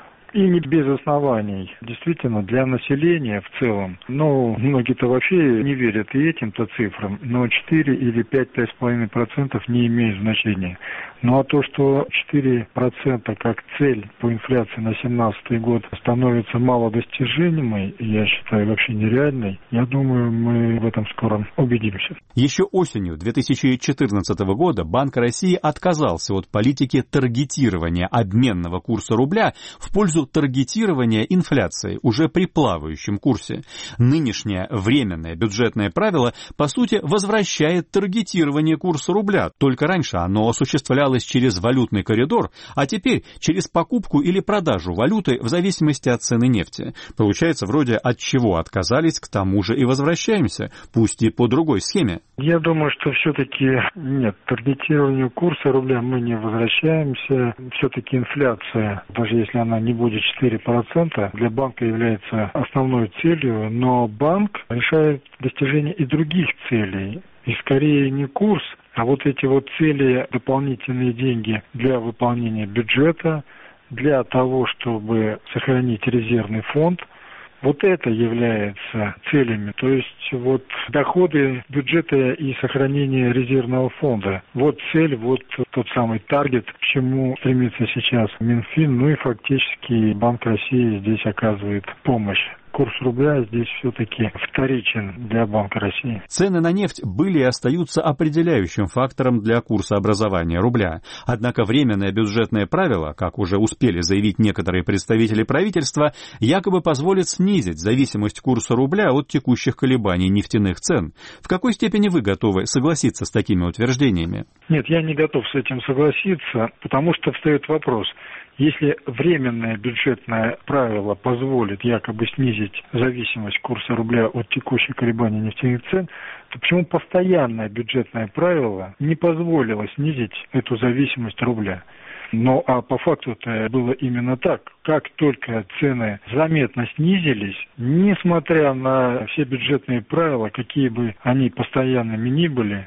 И не без оснований. Действительно, для населения в целом, ну, многие-то вообще не верят и этим-то цифрам, но четыре или пять-пять с половиной процентов не имеет значения. Ну, а то, что четыре процента как цель по инфляции на семнадцатый год становится малодостижимой, я считаю, вообще нереальной, я думаю, мы в этом скоро убедимся. Еще осенью две тысячи четырнадцатого года Банк России отказался от политики таргетирования обменного курса рубля в пользу таргетирования инфляции уже при плавающем курсе. Нынешнее временное бюджетное правило, по сути, возвращает таргетирование курса рубля. Только раньше оно осуществлялось через валютный коридор, а теперь через покупку или продажу валюты в зависимости от цены нефти. Получается, вроде от чего отказались, к тому же и возвращаемся, пусть и по другой схеме. Я думаю, что все-таки нет, таргетированию курса рубля мы не возвращаемся. Все-таки инфляция, даже если она не будет четыре процента, для банка является основной целью, но банк решает достижение и других целей. И скорее не курс, а вот эти вот цели, дополнительные деньги для выполнения бюджета, для того, чтобы сохранить резервный фонд. Вот это является целями, то есть вот доходы бюджета и сохранение резервного фонда. Вот цель, вот тот самый таргет, к чему стремится сейчас Минфин, ну и фактически Банк России здесь оказывает помощь. Курс рубля здесь все-таки вторичен для Банка России. Цены на нефть были и остаются определяющим фактором для курсообразования рубля. Однако временное бюджетное правило, как уже успели заявить некоторые представители правительства, якобы позволит снизить зависимость курса рубля от текущих колебаний нефтяных цен. В какой степени вы готовы согласиться с такими утверждениями? Нет, я не готов с этим согласиться, потому что встает вопрос. Если временное бюджетное правило позволит якобы снизить зависимость курса рубля от текущих колебаний нефтяных цен, то почему постоянное бюджетное правило не позволило снизить эту зависимость рубля? Ну, а по факту это было именно так. Как только цены заметно снизились, несмотря на все бюджетные правила, какие бы они постоянными ни были,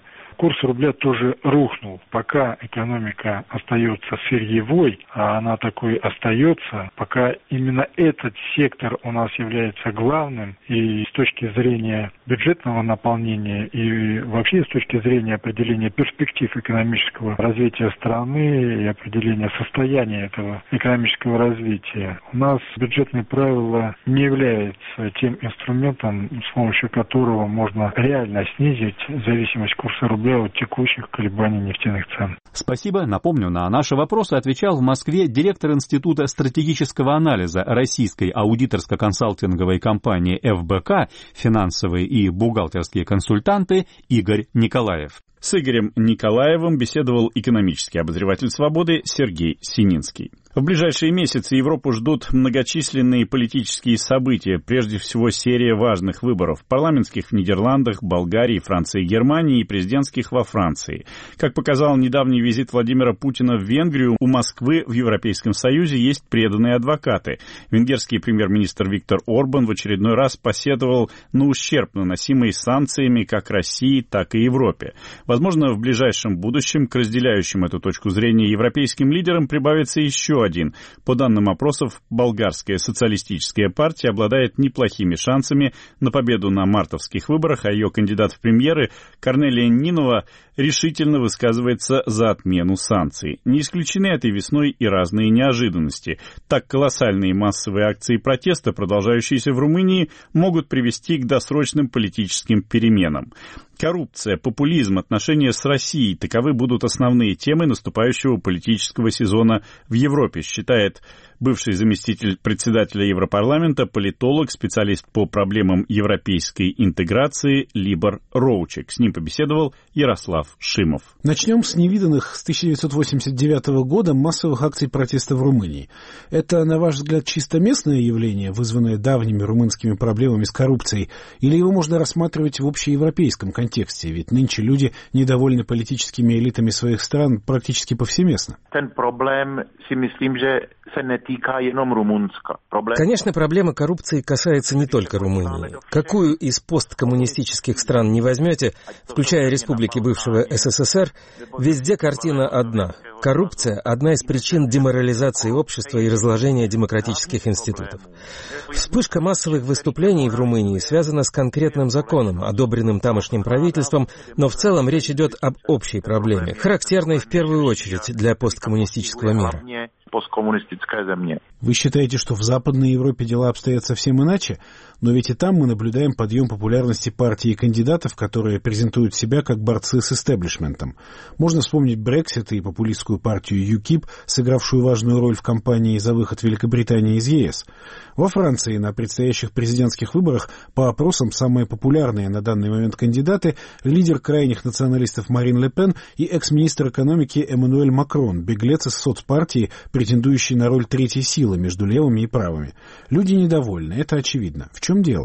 курс рубля тоже рухнул. Пока экономика остается сырьевой, а она такой остается, пока именно этот сектор у нас является главным, и с точки зрения бюджетного наполнения, и вообще с точки зрения определения перспектив экономического развития страны и определения состояния этого экономического развития, у нас бюджетные правила не являются тем инструментом, с помощью которого можно реально снизить зависимость курса рубля от текущих колебаний нефтяных цен. Спасибо. Напомню, на наши вопросы отвечал в Москве директор Института стратегического анализа российской аудиторско-консалтинговой компании эф бэ ка «Финансовые и бухгалтерские консультанты» Игорь Николаев. С Игорем Николаевым беседовал экономический обозреватель «Свободы» Сергей Сининский. В ближайшие месяцы Европу ждут многочисленные политические события, прежде всего серия важных выборов – парламентских в Нидерландах, Болгарии, Франции и Германии и президентских во Франции. Как показал недавний визит Владимира Путина в Венгрию, у Москвы в Европейском Союзе есть преданные адвокаты. Венгерский премьер-министр Виктор Орбан в очередной раз посетовал на ущерб, наносимый санкциями как России, так и Европе. Возможно, в ближайшем будущем к разделяющим эту точку зрения европейским лидерам прибавится еще один. По данным опросов, болгарская социалистическая партия обладает неплохими шансами на победу на мартовских выборах, а ее кандидат в премьеры Корнелия Нинова решительно высказывается за отмену санкций. Не исключены этой весной и разные неожиданности. Так, колоссальные массовые акции протеста, продолжающиеся в Румынии, могут привести к досрочным политическим переменам. Коррупция, популизм, отношения с Россией – таковы будут основные темы наступающего политического сезона в Европе, считает бывший заместитель председателя Европарламента, политолог, специалист по проблемам европейской интеграции Либор Роучек. С ним побеседовал Ярослав Шимов. Начнем с невиданных с тысяча девятьсот восемьдесят девятого года массовых акций протеста в Румынии. Это, на ваш взгляд, чисто местное явление, вызванное давними румынскими проблемами с коррупцией, или его можно рассматривать в общеевропейском контексте? Ведь нынче люди недовольны политическими элитами своих стран практически повсеместно. Конечно, проблема коррупции касается не только Румынии. Какую из посткоммунистических стран не возьмете, включая республики бывшего эс эс эс эр, везде картина одна. Коррупция – одна из причин деморализации общества и разложения демократических институтов. Вспышка массовых выступлений в Румынии связана с конкретным законом, одобренным тамошним правительством, но в целом речь идет об общей проблеме, характерной в первую очередь для посткоммунистического мира. Вы считаете, что в Западной Европе дела обстоят совсем иначе? Но ведь и там мы наблюдаем подъем популярности партий и кандидатов, которые презентуют себя как борцы с истеблишментом. Можно вспомнить Брексит и популистскую партию ю кип, сыгравшую важную роль в кампании за выход Великобритании из е эс. Во Франции на предстоящих президентских выборах по опросам самые популярные на данный момент кандидаты – лидер крайних националистов Марин Ле Пен и экс-министр экономики Эммануэль Макрон, беглец из соцпартии, претендующий на роль третьей силы между левыми и правыми. Люди недовольны, это очевидно. В чем дело?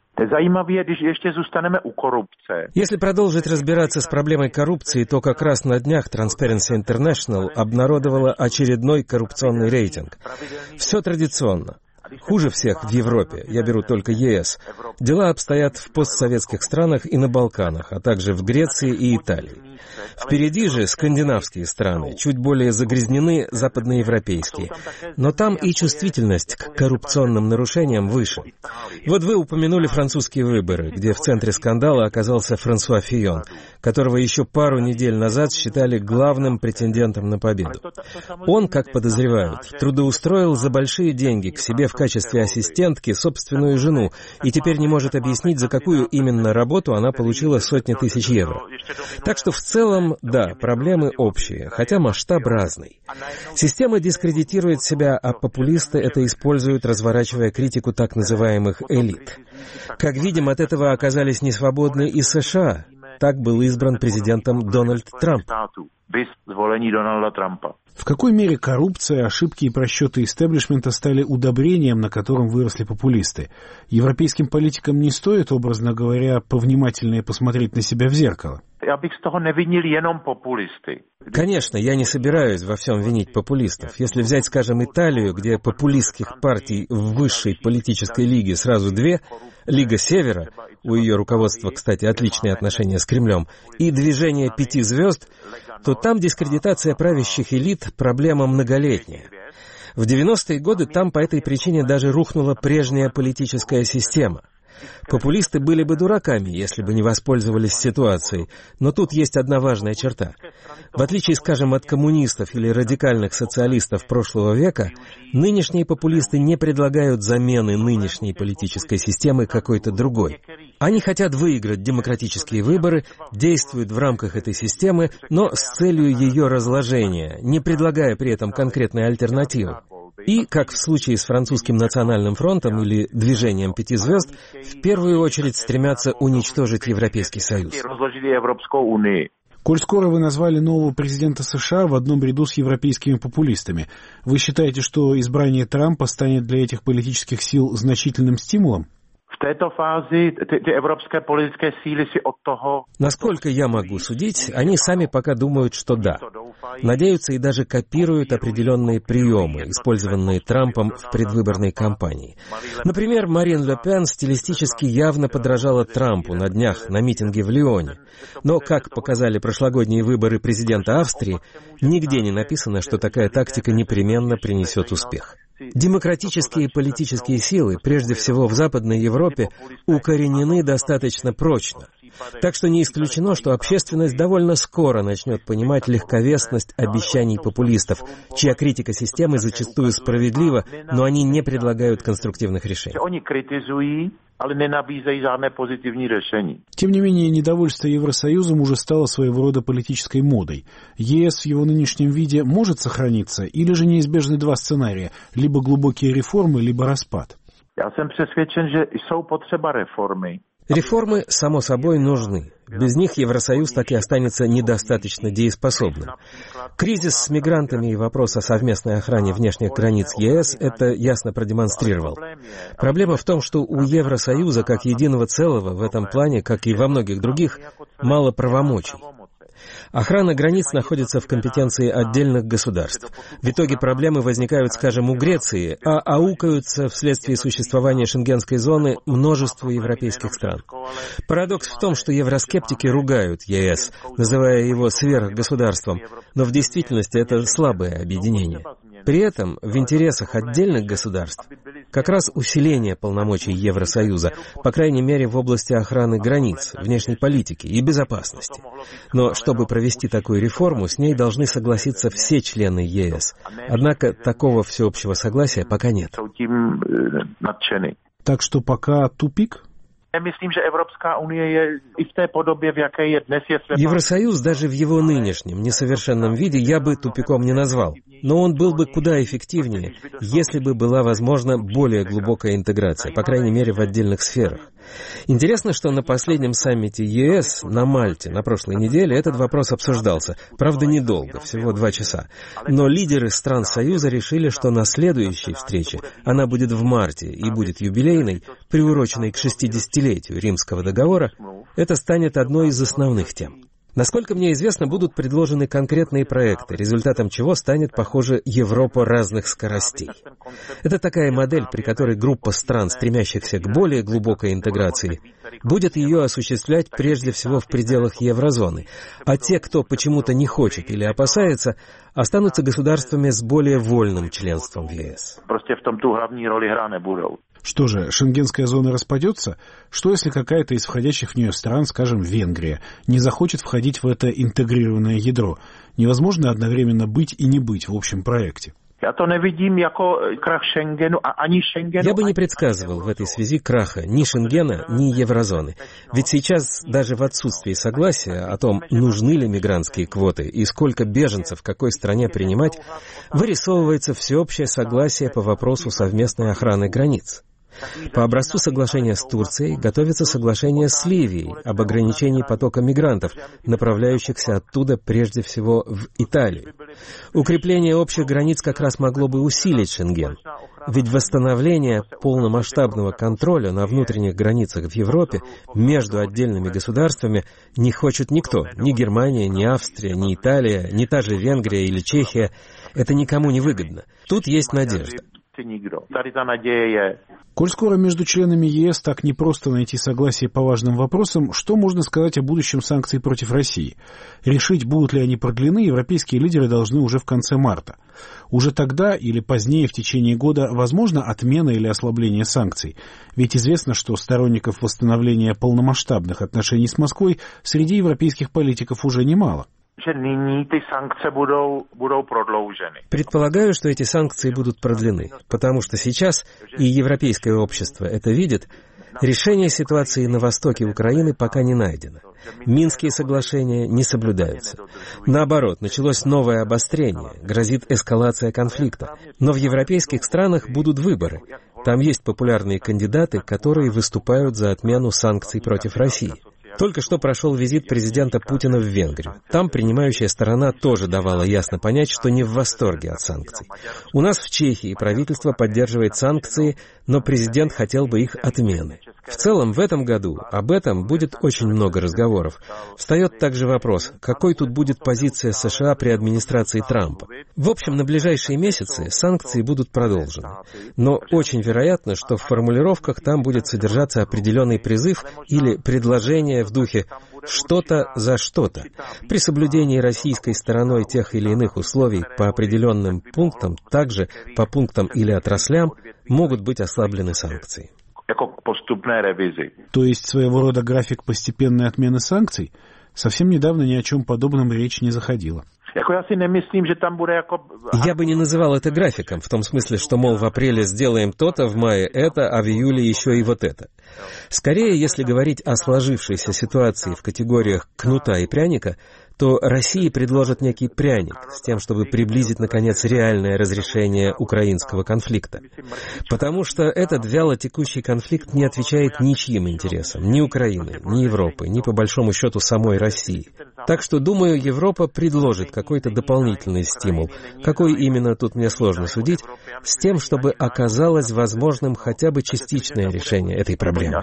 Если продолжить разбираться с проблемой коррупции, то как раз на днях Transparency International обнародовала очередной коррупционный рейтинг. Все традиционно. Хуже всех в Европе, я беру только е эс, дела обстоят в постсоветских странах и на Балканах, а также в Греции и Италии. Впереди же скандинавские страны, чуть более загрязнены западноевропейские. Но там и чувствительность к коррупционным нарушениям выше. Вот вы упомянули французские выборы, где в центре скандала оказался Франсуа Фийон, которого еще пару недель назад считали главным претендентом на победу. Он, как подозревают, трудоустроил за большие деньги к себе в качестве ассистентки собственную жену и теперь не может объяснить, за какую именно работу она получила сотни тысяч евро. Так что в целом, да, проблемы общие, хотя масштаб разный. Система дискредитирует себя, а популисты это используют, разворачивая критику так называемых элит. Как видим, от этого оказались несвободны и США. Так был избран президентом Дональд Трамп. viz zvolení Donalda Trumpa. В какой мере коррупция, ошибки и просчеты истеблишмента стали удобрением, на котором выросли популисты? Европейским политикам не стоит, образно говоря, повнимательнее посмотреть на себя в зеркало? Я bych z toho nevinil jenom populisty. Конечно, я не собираюсь во всем винить популистов. Если взять, скажем, Италию, где популистских партий в высшей политической лиге сразу две, Лига Севера, у ее руководства, кстати, отличные отношения с Кремлем, и Движение Пяти Звезд, то там дискредитация правящих элит – проблема многолетняя. В девяностые годы там по этой причине даже рухнула прежняя политическая система. Популисты были бы дураками, если бы не воспользовались ситуацией, но тут есть одна важная черта. В отличие, скажем, от коммунистов или радикальных социалистов прошлого века, нынешние популисты не предлагают замены нынешней политической системы какой-то другой. Они хотят выиграть демократические выборы, действуют в рамках этой системы, но с целью ее разложения, не предлагая при этом конкретной альтернативы. И, как в случае с французским национальным фронтом или Движением Пяти Звезд, в первую очередь стремятся уничтожить Европейский Союз. Коль скоро вы назвали нового президента США в одном ряду с европейскими популистами, вы считаете, что избрание Трампа станет для этих политических сил значительным стимулом? В této fázi ty, ty evropské politické síly si od toho... Насколько я могу судить, они сами пока думают, что да. Надеются и даже копируют определенные приемы, использованные Трампом в предвыборной кампании. Например, Марин Ле Пен стилистически явно подражала Трампу на днях на митинге в Лионе. Но, как показали прошлогодние выборы президента Австрии, нигде не написано, что такая тактика непременно принесет успех. Демократические политические силы, прежде всего в Западной Европе, укоренены достаточно прочно. Так что не исключено, что общественность довольно скоро начнет понимать легковесность обещаний популистов, чья критика системы зачастую справедлива, но они не предлагают конструктивных решений. Тем не менее, недовольство Евросоюзом уже стало своего рода политической модой. ЕС в его нынешнем виде может сохраниться, или же неизбежны два сценария – либо глубокие реформы, либо распад? Я jsem přesvědčen, že jsou potřeba reformy. Реформы, само собой, нужны. Без них Евросоюз так и останется недостаточно дееспособным. Кризис с мигрантами и вопрос о совместной охране внешних границ ЕС это ясно продемонстрировал. Проблема в том, что у Евросоюза как единого целого в этом плане, как и во многих других, мало правомочий. Охрана границ находится в компетенции отдельных государств. В итоге проблемы возникают, скажем, у Греции, а аукаются вследствие существования шенгенской зоны множеству европейских стран. Парадокс в том, что евроскептики ругают ЕС, называя его сверхгосударством, но в действительности это слабое объединение. При этом в интересах отдельных государств как раз усиление полномочий Евросоюза, по крайней мере в области охраны границ, внешней политики и безопасности. Но чтобы провести такую реформу, с ней должны согласиться все члены ЕС. Однако такого всеобщего согласия пока нет. Так что пока тупик? Евросоюз даже в его нынешнем несовершенном виде я бы тупиком не назвал. Но он был бы куда эффективнее, если бы была возможна более глубокая интеграция, по крайней мере в отдельных сферах. Интересно, что на последнем саммите ЕС на Мальте на прошлой неделе этот вопрос обсуждался. Правда, недолго, всего два часа. Но лидеры стран Союза решили, что на следующей встрече, она будет в марте и будет юбилейной, приуроченной к шестидесятилетию Римского договора, это станет одной из основных тем. Насколько мне известно, будут предложены конкретные проекты, результатом чего станет, похоже, Европа разных скоростей. Это такая модель, при которой группа стран, стремящихся к более глубокой интеграции, будет ее осуществлять прежде всего в пределах еврозоны, а те, кто почему-то не хочет или опасается, останутся государствами с более вольным членством в ЕС. Просто в том ту главную роль играть не будут. Что же, шенгенская зона распадется? Что если какая-то из входящих в нее стран, скажем, Венгрия, не захочет входить в это интегрированное ядро? Невозможно одновременно быть и не быть в общем проекте. Я бы не предсказывал в этой связи краха ни Шенгена, ни еврозоны. Ведь сейчас, даже в отсутствии согласия о том, нужны ли мигрантские квоты и сколько беженцев в какой стране принимать, вырисовывается всеобщее согласие по вопросу совместной охраны границ. По образцу соглашения с Турцией готовится соглашение с Ливией об ограничении потока мигрантов, направляющихся оттуда прежде всего в Италию. Укрепление общих границ как раз могло бы усилить Шенген. Ведь восстановление полномасштабного контроля на внутренних границах в Европе между отдельными государствами не хочет никто. Ни Германия, ни Австрия, ни Италия, ни та же Венгрия или Чехия. Это никому не выгодно. Тут есть надежда. Коль скоро между членами ЕС так непросто найти согласие по важным вопросам, что можно сказать о будущем санкций против России? Решить, будут ли они продлены, европейские лидеры должны уже в конце марта. Уже тогда или позднее в течение года возможна отмена или ослабление санкций. Ведь известно, что сторонников восстановления полномасштабных отношений с Москвой среди европейских политиков уже немало. Предполагаю, что эти санкции будут продлены, потому что сейчас, и европейское общество это видит, решение ситуации на востоке Украины пока не найдено. Минские соглашения не соблюдаются. Наоборот, началось новое обострение, грозит эскалация конфликта. Но в европейских странах будут выборы. Там есть популярные кандидаты, которые выступают за отмену санкций против России. Только что прошел визит президента Путина в Венгрию. Там принимающая сторона тоже давала ясно понять, что не в восторге от санкций. У нас в Чехии правительство поддерживает санкции, но президент хотел бы их отмены. В целом, в этом году об этом будет очень много разговоров. Встает также вопрос, какой тут будет позиция США при администрации Трампа. В общем, на ближайшие месяцы санкции будут продолжены. Но очень вероятно, что в формулировках там будет содержаться определенный призыв или предложение в духе «что-то за что-то». При соблюдении российской стороной тех или иных условий по определенным пунктам, также по пунктам или отраслям, могут быть ослаблены санкции. То есть своего рода график постепенной отмены санкций? Совсем недавно ни о чем подобном речь не заходила. Я бы не называл это графиком, в том смысле, что, мол, в апреле сделаем то-то, в мае это, а в июле еще и вот это. Скорее, если говорить о сложившейся ситуации в категориях кнута и пряника, то России предложат некий пряник с тем, чтобы приблизить, наконец, реальное разрешение украинского конфликта. Потому что этот вялотекущий конфликт не отвечает ничьим интересам, ни Украины, ни Европы, ни, по большому счету, самой России. Так что, думаю, Европа предложит какой-то дополнительный стимул. Какой именно, тут мне сложно судить, с тем, чтобы оказалось возможным хотя бы частичное решение этой проблемы.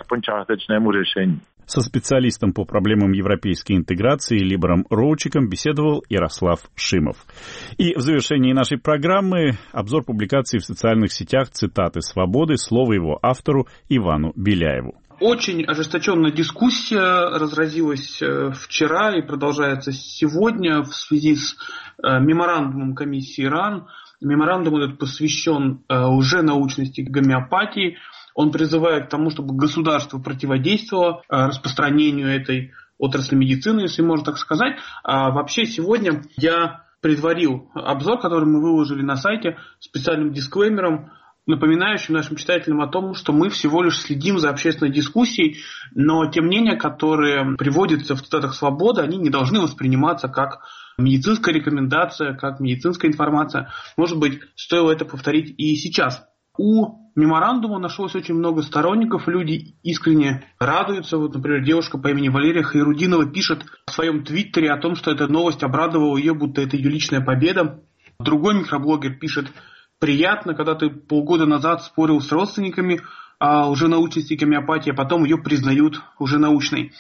Со специалистом по проблемам европейской интеграции Либором Роучиком беседовал Ярослав Шимов. И в завершении нашей программы обзор публикаций в социальных сетях цитаты «Свободы», слово его автору Ивану Беляеву. Очень ожесточенная дискуссия разразилась вчера и продолжается сегодня в связи с меморандумом комиссии РАН. Меморандум этот посвящен уже научности гомеопатии. Он призывает к тому, чтобы государство противодействовало распространению этой отрасли медицины, если можно так сказать. А вообще сегодня я предварил обзор, который мы выложили на сайте специальным дисклеймером, напоминающим нашим читателям о том, что мы всего лишь следим за общественной дискуссией, но те мнения, которые приводятся в цитатах «Свободы», они не должны восприниматься как медицинская рекомендация, как медицинская информация. Может быть, стоило это повторить и сейчас. У меморандума нашлось очень много сторонников, люди искренне радуются. Вот, например, девушка по имени Валерия Хайрудинова пишет в своем твиттере о том, что эта новость обрадовала ее, будто это ее личная победа. Другой микроблогер пишет: приятно, когда ты полгода назад спорил с родственниками о лженаучности гомеопатии, а потом ее признают уже научной.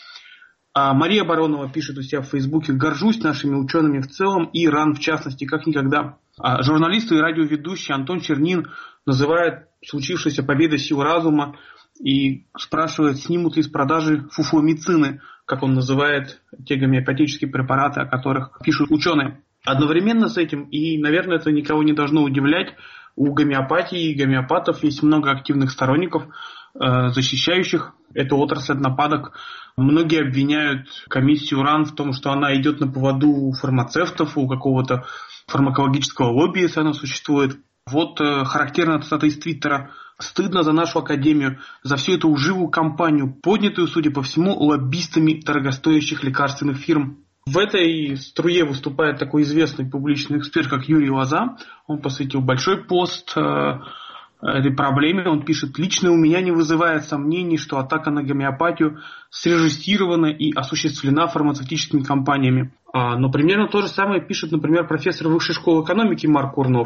А Мария Баронова пишет у себя в Фейсбуке: горжусь нашими учеными в целом и РАН в частности, как никогда. А журналист и радиоведущий Антон Чернин называет случившуюся победой сил разума и спрашивает, снимут ли с продажи фуфломицины, как он называет те гомеопатические препараты, о которых пишут ученые. Одновременно с этим, и, наверное, это никого не должно удивлять, у гомеопатии и гомеопатов есть много активных сторонников, защищающих эту отрасль от нападок. Многие обвиняют комиссию РАН в том, что она идет на поводу у фармацевтов, у какого-то фармакологического лобби, если оно существует. Вот э, характерная цитата из Твиттера: «Стыдно за нашу академию, за всю эту лживую кампанию, поднятую, судя по всему, лоббистами дорогостоящих лекарственных фирм». В этой струе выступает такой известный публичный эксперт, как Юрий Лоза. Он посвятил большой пост э, этой проблеме. Он пишет: «Лично у меня не вызывает сомнений, что атака на гомеопатию срежиссирована и осуществлена фармацевтическими компаниями». Но примерно то же самое пишет, например, профессор Высшей школы экономики Марк Курнов.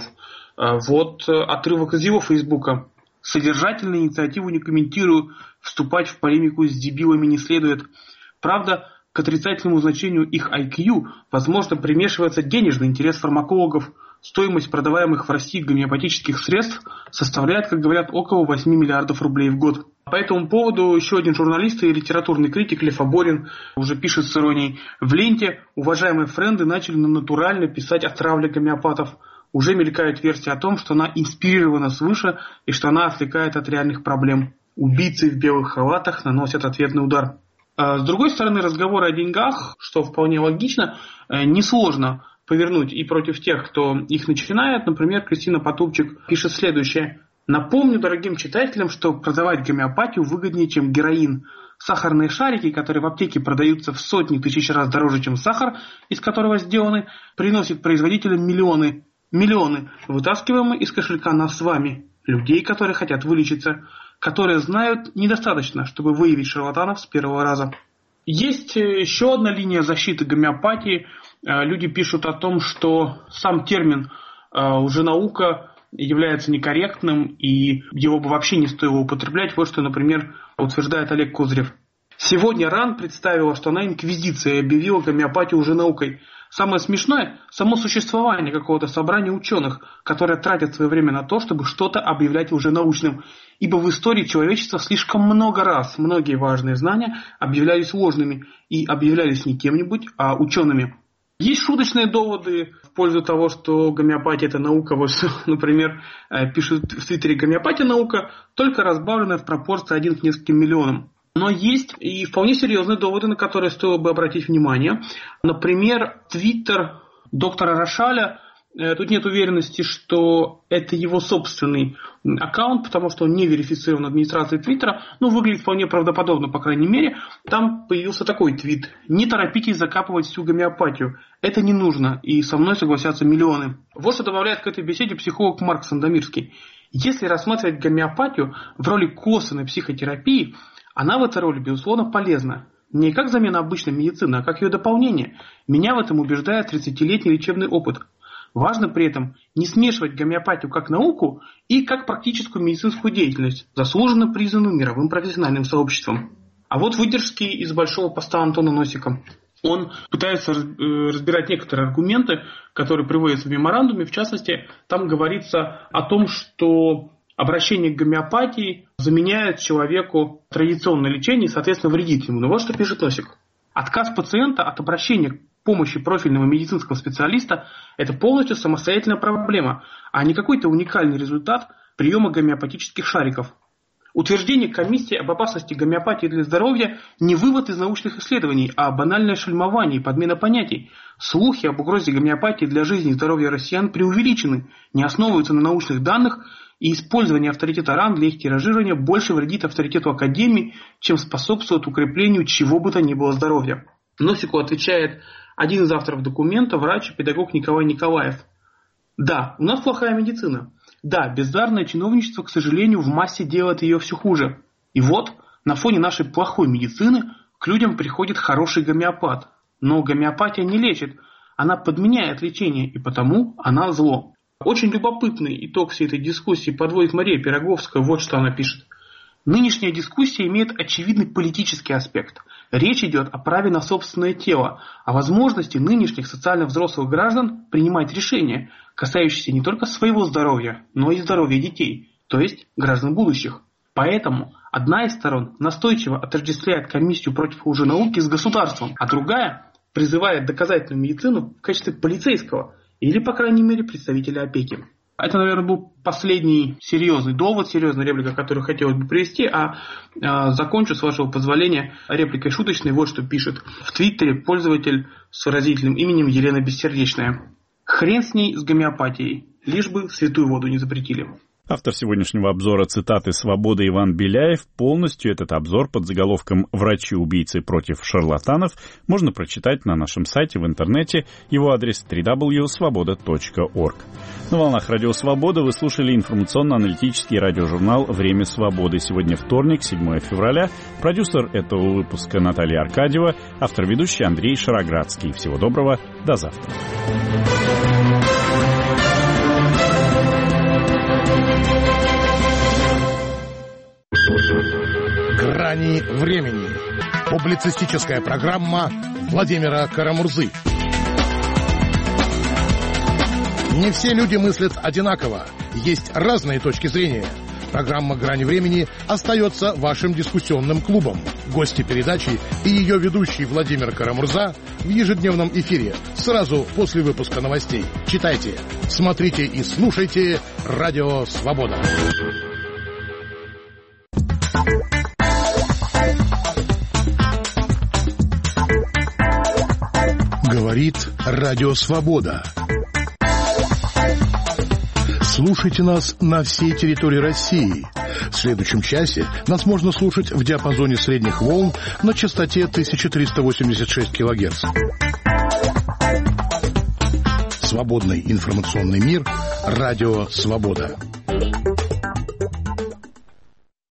Вот отрывок из его фейсбука. «Содержательную инициативу не комментирую, вступать в полемику с дебилами не следует. Правда, к отрицательному значению их ай кью, возможно, примешивается денежный интерес фармакологов. Стоимость продаваемых в России гомеопатических средств составляет, как говорят, около восемь миллиардов рублей в год». По этому поводу еще один журналист и литературный критик Лев Аборин уже пишет с иронией: «В ленте уважаемые френды начали натурально писать о травле гомеопатов. Уже мелькают версии о том, что она инспирирована свыше и что она отвлекает от реальных проблем. Убийцы в белых халатах наносят ответный удар». С другой стороны, разговоры о деньгах, что вполне логично, несложно повернуть и против тех, кто их начинает. Например, Кристина Потупчик пишет следующее: «Напомню дорогим читателям, что продавать гомеопатию выгоднее, чем героин. Сахарные шарики, которые в аптеке продаются в сотни тысяч раз дороже, чем сахар, из которого сделаны, приносят производителям миллионы, миллионы, вытаскиваемые из кошелька нас с вами, людей, которые хотят вылечиться, которые знают недостаточно, чтобы выявить шарлатанов с первого раза». Есть еще одна линия защиты гомеопатии. Люди пишут о том, что сам термин уже наука является некорректным, и его бы вообще не стоило употреблять. Вот что, например, утверждает Олег Козырев. «Сегодня РАН представила, что она инквизиция, и объявила гомеопатию уже наукой. Самое смешное – само существование какого-то собрания ученых, которые тратят свое время на то, чтобы что-то объявлять уже научным. Ибо в истории человечества слишком много раз многие важные знания объявлялись ложными и объявлялись не кем-нибудь, а учеными». Есть шуточные доводы в пользу того, что гомеопатия – это наука. Вот, например, пишут в Твиттере: «Гомеопатия – наука, только разбавленная в пропорции один к нескольким миллионам». Но есть и вполне серьезные доводы, на которые стоило бы обратить внимание. Например, Твиттер доктора Рошаля. Тут нет уверенности, что это его собственный аккаунт, потому что он не верифицирован администрацией Твиттера, но выглядит вполне правдоподобно, по крайней мере. Там появился такой твит: «Не торопитесь закапывать всю гомеопатию. Это не нужно, и со мной согласятся миллионы». Вот что добавляет к этой беседе психолог Марк Сандомирский. «Если рассматривать гомеопатию в роли косвенной психотерапии, она в этой роли, безусловно, полезна. Не как замена обычной медицины, а как ее дополнение. Меня в этом убеждает тридцатилетний лечебный опыт. Важно при этом не смешивать гомеопатию как науку и как практическую медицинскую деятельность, заслуженно признанную мировым профессиональным сообществом». А вот выдержки из большого поста Антона Носика. Он пытается разбирать некоторые аргументы, которые приводятся в меморандуме. В частности, там говорится о том, что обращение к гомеопатии заменяет человеку традиционное лечение и, соответственно, вредит ему. Но вот что пишет Носик. «Отказ пациента от обращения к помощи профильного медицинского специалиста – это полностью самостоятельная проблема, а не какой-то уникальный результат приема гомеопатических шариков. Утверждение комиссии об опасности гомеопатии для здоровья не вывод из научных исследований, а банальное шельмование и подмена понятий. Слухи об угрозе гомеопатии для жизни и здоровья россиян преувеличены, не основываются на научных данных, и использование авторитета РАН для их тиражирования больше вредит авторитету Академии, чем способствует укреплению чего бы то ни было здоровья». Носику отвечает один из авторов документа, врач и педагог Николай Николаев. «Да, у нас плохая медицина. Да, бездарное чиновничество, к сожалению, в массе делает ее все хуже. И вот, на фоне нашей плохой медицины к людям приходит хороший гомеопат. Но гомеопатия не лечит, она подменяет лечение, и потому она зло». Очень любопытный итог всей этой дискуссии подводит Мария Пироговская. Вот что она пишет. «Нынешняя дискуссия имеет очевидный политический аспект. Речь идет о праве на собственное тело, о возможности нынешних социально взрослых граждан принимать решения, касающиеся не только своего здоровья, но и здоровья детей, то есть граждан будущих. Поэтому одна из сторон настойчиво отождествляет комиссию против лженауки с государством, а другая призывает доказательную медицину в качестве полицейского или, по крайней мере, представителя опеки». Это, наверное, был последний серьезный довод, серьезная реплика, которую хотелось бы привести, а, а закончу, с вашего позволения, репликой шуточной. Вот что пишет в Твиттере пользователь с выразительным именем Елена Бессердечная. «Хрен с ней, с гомеопатией, лишь бы святую воду не запретили». Автор сегодняшнего обзора цитаты «Свобода» Иван Беляев. Полностью этот обзор под заголовком «Врачи-убийцы против шарлатанов» можно прочитать на нашем сайте в интернете. Его адрес дабл ю дабл ю дабл ю точка свобода точка орг. На волнах Радио Свобода вы слушали информационно-аналитический радиожурнал «Время свободы». Сегодня вторник, седьмое февраля. Продюсер этого выпуска Наталья Аркадьева, автор-ведущий Андрей Шароградский. Всего доброго, до завтра. «Грани времени». Публицистическая программа Владимира Карамурзы. Не все люди мыслят одинаково. Есть разные точки зрения. Программа «Грани времени» остается вашим дискуссионным клубом. Гости передачи и ее ведущий Владимир Карамурза в ежедневном эфире сразу после выпуска новостей. Читайте, смотрите и слушайте «Радио Свобода». Говорит Радио Свобода. Слушайте нас на всей территории России. В следующем часе нас можно слушать в диапазоне средних волн на частоте тысяча триста восемьдесят шесть килогерц. Свободный информационный мир. Радио Свобода.